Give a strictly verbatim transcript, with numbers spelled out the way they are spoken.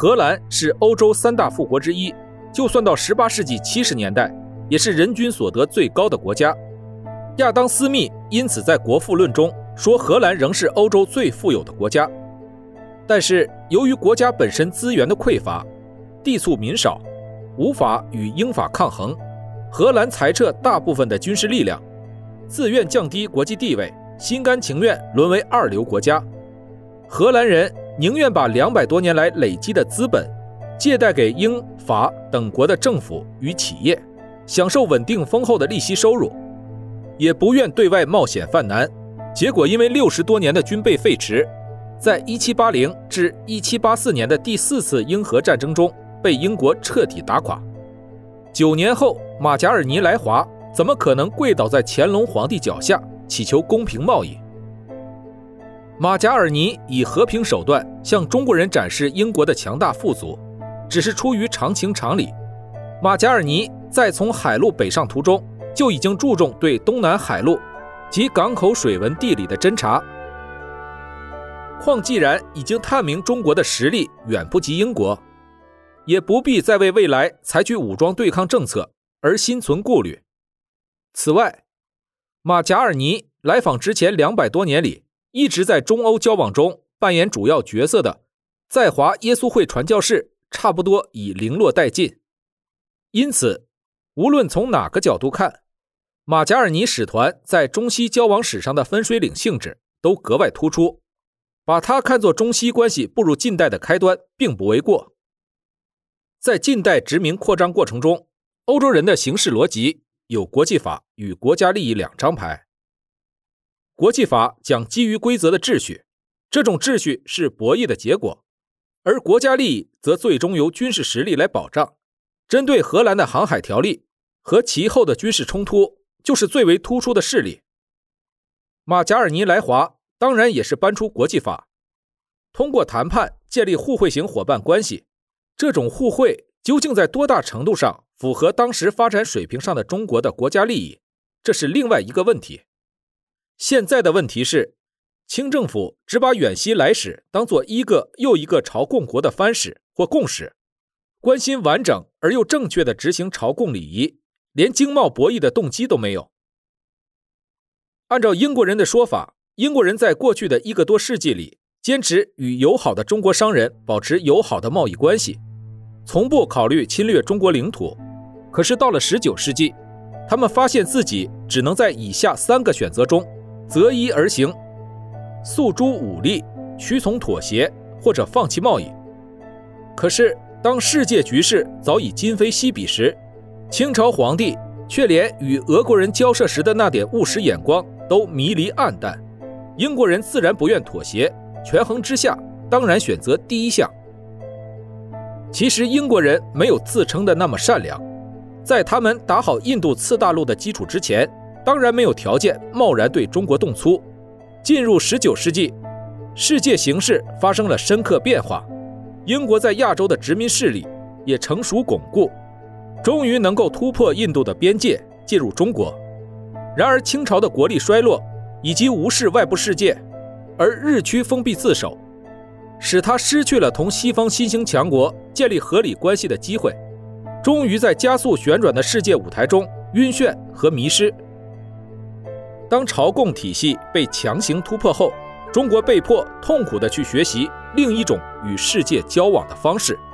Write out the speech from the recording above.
荷兰是欧洲三大富国之一，就算到十八世纪七十年代，也是人均所得最高的国家。亚当·斯密因此在《国富论》中说荷兰仍是欧洲最富有的国家。但是由于国家本身资源的匮乏，地促民少，无法与英法抗衡，荷兰裁撤大部分的军事力量，自愿降低国际地位，心甘情愿沦为二流国家。荷兰人宁愿把两百多年来累积的资本借贷给英法等国的政府与企业，享受稳定丰厚的利息收入，也不愿对外冒险犯难。结果因为六十多年的军备废弛，在一七八零至一七八四年的第四次英荷战争中被英国彻底打垮。九年后，马贾尔尼来华怎么可能跪倒在乾隆皇帝脚下祈求公平贸易？马贾尔尼以和平手段向中国人展示英国的强大富足，只是出于常情常理。马贾尔尼在从海路北上途中就已经注重对东南海路及港口水文地理的侦察。况既然已经探明中国的实力远不及英国，也不必再为未来采取武装对抗政策而心存顾虑。此外，马贾尔尼来访之前两百多年里，一直在中欧交往中扮演主要角色的在华耶稣会传教士差不多已零落殆尽。因此，无论从哪个角度看，马贾尔尼使团在中西交往史上的分水岭性质都格外突出，把它看作中西关系步入近代的开端并不为过。在近代殖民扩张过程中，欧洲人的行事逻辑有国际法与国家利益两张牌。国际法讲基于规则的秩序，这种秩序是博弈的结果，而国家利益则最终由军事实力来保障。针对荷兰的航海条例和其后的军事冲突就是最为突出的事例。马贾尔尼来华当然也是搬出国际法，通过谈判建立互惠型伙伴关系。这种互惠究竟在多大程度上符合当时发展水平上的中国的国家利益，这是另外一个问题。现在的问题是，清政府只把远西来使当作一个又一个朝贡国的藩使或贡使，关心完整而又正确地执行朝贡礼仪，连经贸博弈的动机都没有。按照英国人的说法，英国人在过去的一个多世纪里坚持与友好的中国商人保持友好的贸易关系，从不考虑侵略中国领土。可是到了十九世纪，他们发现自己只能在以下三个选择中择一而行：诉诸武力、屈从妥协，或者放弃贸易。可是当世界局势早已今非昔比时，清朝皇帝却连与俄国人交涉时的那点务实眼光都迷离暗淡，英国人自然不愿妥协，权衡之下当然选择第一项。其实英国人没有自称的那么善良，在他们打好印度次大陆的基础之前，当然没有条件贸然对中国动粗。进入十九世纪，世界形势发生了深刻变化，英国在亚洲的殖民势力也成熟巩固，终于能够突破印度的边界进入中国。然而清朝的国力衰落以及无视外部世界，而日趋封闭自守，使他失去了同西方新兴强国建立合理关系的机会，终于在加速旋转的世界舞台中晕眩和迷失。当朝贡体系被强行突破后，中国被迫痛苦地去学习另一种与世界交往的方式。